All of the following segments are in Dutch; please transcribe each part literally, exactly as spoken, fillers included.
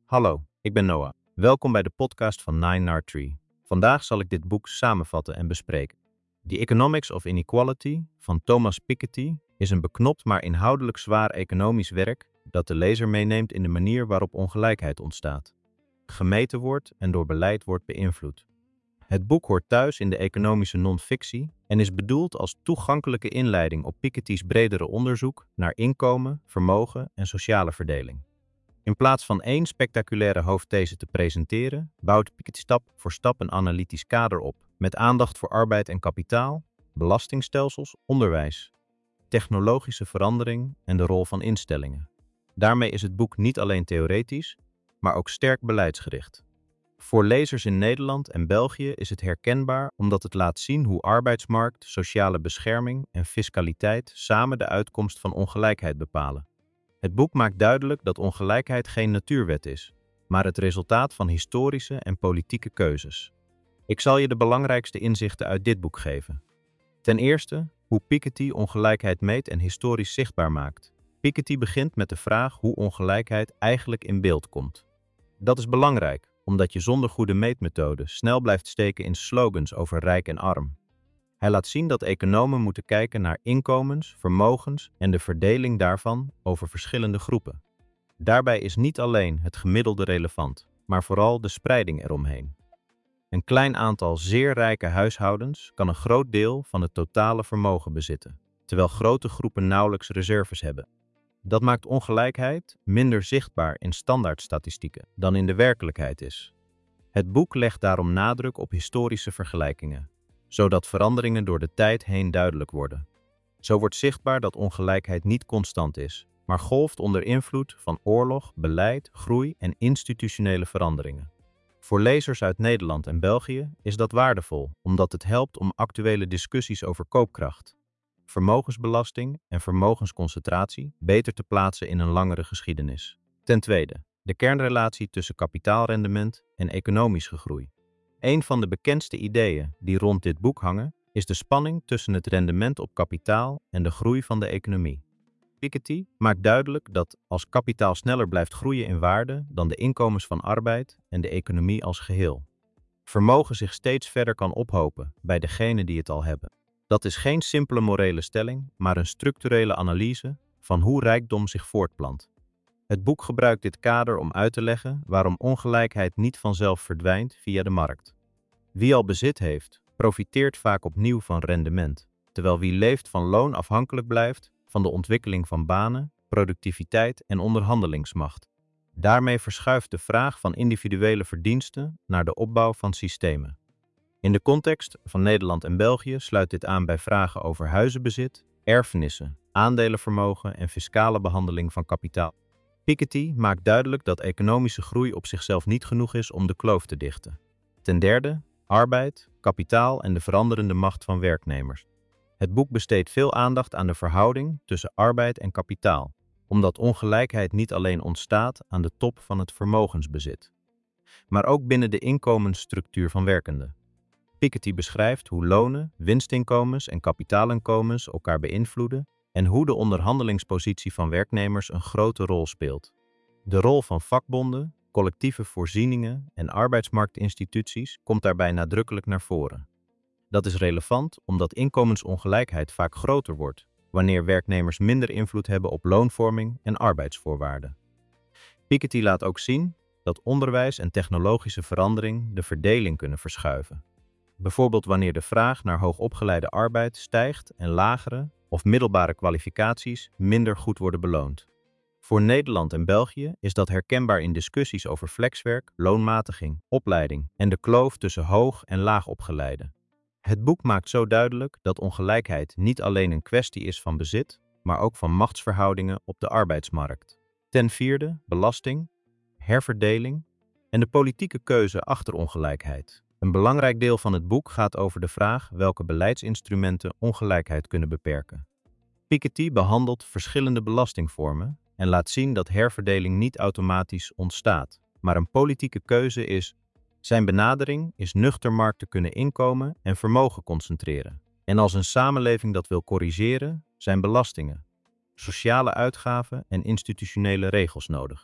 Hallo, ik ben Noah. Welkom bij de podcast van Nine Nard Tree. Vandaag zal ik dit boek samenvatten en bespreken. The Economics of Inequality van Thomas Piketty is een beknopt maar inhoudelijk zwaar economisch werk dat de lezer meeneemt in de manier waarop ongelijkheid ontstaat, gemeten wordt en door beleid wordt beïnvloed. Het boek hoort thuis in de economische non-fictie en is bedoeld als toegankelijke inleiding op Piketty's bredere onderzoek naar inkomen, vermogen en sociale verdeling. In plaats van één spectaculaire hoofdthese te presenteren, bouwt Piketty stap voor stap een analytisch kader op, met aandacht voor arbeid en kapitaal, belastingstelsels, onderwijs, technologische verandering en de rol van instellingen. Daarmee is het boek niet alleen theoretisch, maar ook sterk beleidsgericht. Voor lezers in Nederland en België is het herkenbaar omdat het laat zien hoe arbeidsmarkt, sociale bescherming en fiscaliteit samen de uitkomst van ongelijkheid bepalen. Het boek maakt duidelijk dat ongelijkheid geen natuurwet is, maar het resultaat van historische en politieke keuzes. Ik zal je de belangrijkste inzichten uit dit boek geven. Ten eerste, hoe Piketty ongelijkheid meet en historisch zichtbaar maakt. Piketty begint met de vraag hoe ongelijkheid eigenlijk in beeld komt. Dat is belangrijk, omdat je zonder goede meetmethoden snel blijft steken in slogans over rijk en arm. Hij laat zien dat economen moeten kijken naar inkomens, vermogens en de verdeling daarvan over verschillende groepen. Daarbij is niet alleen het gemiddelde relevant, maar vooral de spreiding eromheen. Een klein aantal zeer rijke huishoudens kan een groot deel van het totale vermogen bezitten, terwijl grote groepen nauwelijks reserves hebben. Dat maakt ongelijkheid minder zichtbaar in standaardstatistieken dan in de werkelijkheid is. Het boek legt daarom nadruk op historische vergelijkingen, zodat veranderingen door de tijd heen duidelijk worden. Zo wordt zichtbaar dat ongelijkheid niet constant is, maar golft onder invloed van oorlog, beleid, groei en institutionele veranderingen. Voor lezers uit Nederland en België is dat waardevol, omdat het helpt om actuele discussies over koopkracht, vermogensbelasting en vermogensconcentratie beter te plaatsen in een langere geschiedenis. Ten tweede, de kernrelatie tussen kapitaalrendement en economische groei. Een van de bekendste ideeën die rond dit boek hangen, is de spanning tussen het rendement op kapitaal en de groei van de economie. Piketty maakt duidelijk dat als kapitaal sneller blijft groeien in waarde dan de inkomens van arbeid en de economie als geheel, vermogen zich steeds verder kan ophopen bij degenen die het al hebben. Dat is geen simpele morele stelling, maar een structurele analyse van hoe rijkdom zich voortplant. Het boek gebruikt dit kader om uit te leggen waarom ongelijkheid niet vanzelf verdwijnt via de markt. Wie al bezit heeft, profiteert vaak opnieuw van rendement, terwijl wie leeft van loon afhankelijk blijft van de ontwikkeling van banen, productiviteit en onderhandelingsmacht. Daarmee verschuift de vraag van individuele verdiensten naar de opbouw van systemen. In de context van Nederland en België sluit dit aan bij vragen over huizenbezit, erfenissen, aandelenvermogen en fiscale behandeling van kapitaal. Piketty maakt duidelijk dat economische groei op zichzelf niet genoeg is om de kloof te dichten. Ten derde, arbeid, kapitaal en de veranderende macht van werknemers. Het boek besteedt veel aandacht aan de verhouding tussen arbeid en kapitaal, omdat ongelijkheid niet alleen ontstaat aan de top van het vermogensbezit, maar ook binnen de inkomensstructuur van werkenden. Piketty beschrijft hoe lonen, winstinkomens en kapitaalinkomens elkaar beïnvloeden en hoe de onderhandelingspositie van werknemers een grote rol speelt. De rol van vakbonden, collectieve voorzieningen en arbeidsmarktinstituties komt daarbij nadrukkelijk naar voren. Dat is relevant omdat inkomensongelijkheid vaak groter wordt wanneer werknemers minder invloed hebben op loonvorming en arbeidsvoorwaarden. Piketty laat ook zien dat onderwijs en technologische verandering de verdeling kunnen verschuiven. Bijvoorbeeld wanneer de vraag naar hoogopgeleide arbeid stijgt en lagere of middelbare kwalificaties minder goed worden beloond. Voor Nederland en België is dat herkenbaar in discussies over flexwerk, loonmatiging, opleiding en de kloof tussen hoog- en laagopgeleide. Het boek maakt zo duidelijk dat ongelijkheid niet alleen een kwestie is van bezit, maar ook van machtsverhoudingen op de arbeidsmarkt. Ten vierde, belasting, herverdeling en de politieke keuze achter ongelijkheid. Een belangrijk deel van het boek gaat over de vraag welke beleidsinstrumenten ongelijkheid kunnen beperken. Piketty behandelt verschillende belastingvormen en laat zien dat herverdeling niet automatisch ontstaat, maar een politieke keuze is. Zijn benadering is nuchter markten kunnen inkomen en vermogen concentreren. En als een samenleving dat wil corrigeren, zijn belastingen, sociale uitgaven en institutionele regels nodig.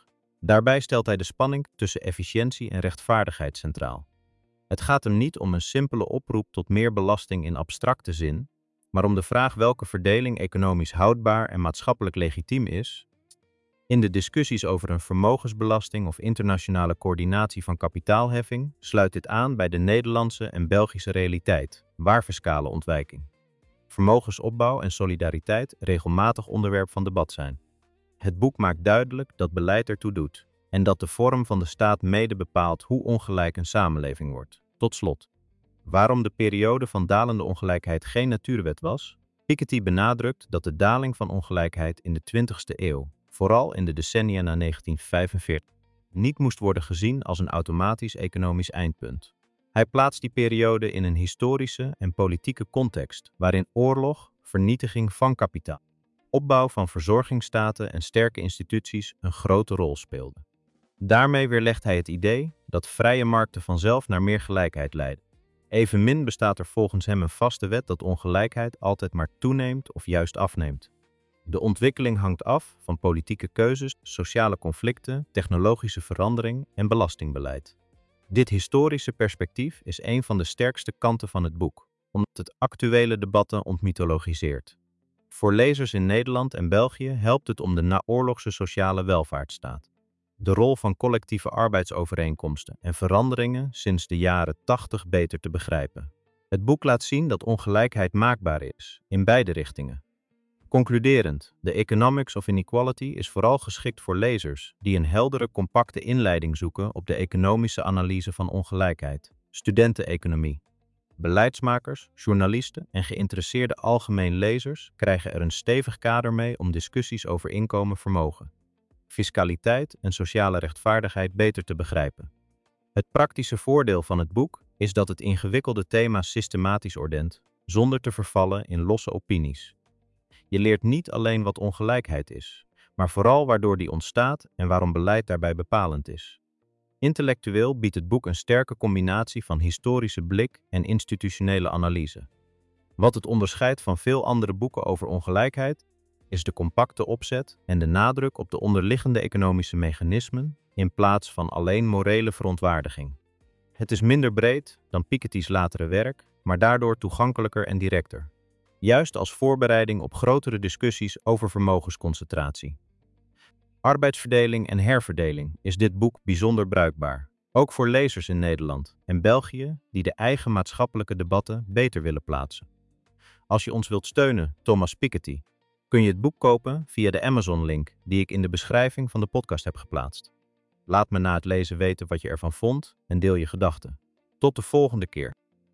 Daarbij stelt hij de spanning tussen efficiëntie en rechtvaardigheid centraal. Het gaat hem niet om een simpele oproep tot meer belasting in abstracte zin, maar om de vraag welke verdeling economisch houdbaar en maatschappelijk legitiem is. In de discussies over een vermogensbelasting of internationale coördinatie van kapitaalheffing sluit dit aan bij de Nederlandse en Belgische realiteit, waar fiscale ontwijking, vermogensopbouw en solidariteit regelmatig onderwerp van debat zijn. Het boek maakt duidelijk dat beleid ertoe doet en dat de vorm van de staat mede bepaalt hoe ongelijk een samenleving wordt. Tot slot, waarom de periode van dalende ongelijkheid geen natuurwet was? Piketty benadrukt dat de daling van ongelijkheid in de twintigste eeuw, vooral in de decennia na negentien vijfenveertig, niet moest worden gezien als een automatisch economisch eindpunt. Hij plaatst die periode in een historische en politieke context waarin oorlog, vernietiging van kapitaal, opbouw van verzorgingsstaten en sterke instituties een grote rol speelden. Daarmee weerlegt hij het idee dat vrije markten vanzelf naar meer gelijkheid leiden. Evenmin bestaat er volgens hem een vaste wet dat ongelijkheid altijd maar toeneemt of juist afneemt. De ontwikkeling hangt af van politieke keuzes, sociale conflicten, technologische verandering en belastingbeleid. Dit historische perspectief is een van de sterkste kanten van het boek, omdat het actuele debatten ontmythologiseert. Voor lezers in Nederland en België helpt het om de naoorlogse sociale welvaartsstaat, de rol van collectieve arbeidsovereenkomsten en veranderingen sinds de jaren tachtig beter te begrijpen. Het boek laat zien dat ongelijkheid maakbaar is, in beide richtingen. Concluderend, The Economics of Inequality is vooral geschikt voor lezers die een heldere, compacte inleiding zoeken op de economische analyse van ongelijkheid, studenten-economie. Beleidsmakers, journalisten en geïnteresseerde algemeen lezers krijgen er een stevig kader mee om discussies over inkomen, vermogen, fiscaliteit en sociale rechtvaardigheid beter te begrijpen. Het praktische voordeel van het boek is dat het ingewikkelde thema's systematisch ordent, zonder te vervallen in losse opinies. Je leert niet alleen wat ongelijkheid is, maar vooral waardoor die ontstaat en waarom beleid daarbij bepalend is. Intellectueel biedt het boek een sterke combinatie van historische blik en institutionele analyse. Wat het onderscheidt van veel andere boeken over ongelijkheid, is de compacte opzet en de nadruk op de onderliggende economische mechanismen in plaats van alleen morele verontwaardiging. Het is minder breed dan Piketty's latere werk, maar daardoor toegankelijker en directer. Juist als voorbereiding op grotere discussies over vermogensconcentratie, arbeidsverdeling en herverdeling is dit boek bijzonder bruikbaar. Ook voor lezers in Nederland en België die de eigen maatschappelijke debatten beter willen plaatsen. Als je ons wilt steunen, Thomas Piketty, kun je het boek kopen via de Amazon-link die ik in de beschrijving van de podcast heb geplaatst. Laat me na het lezen weten wat je ervan vond en deel je gedachten. Tot de volgende keer.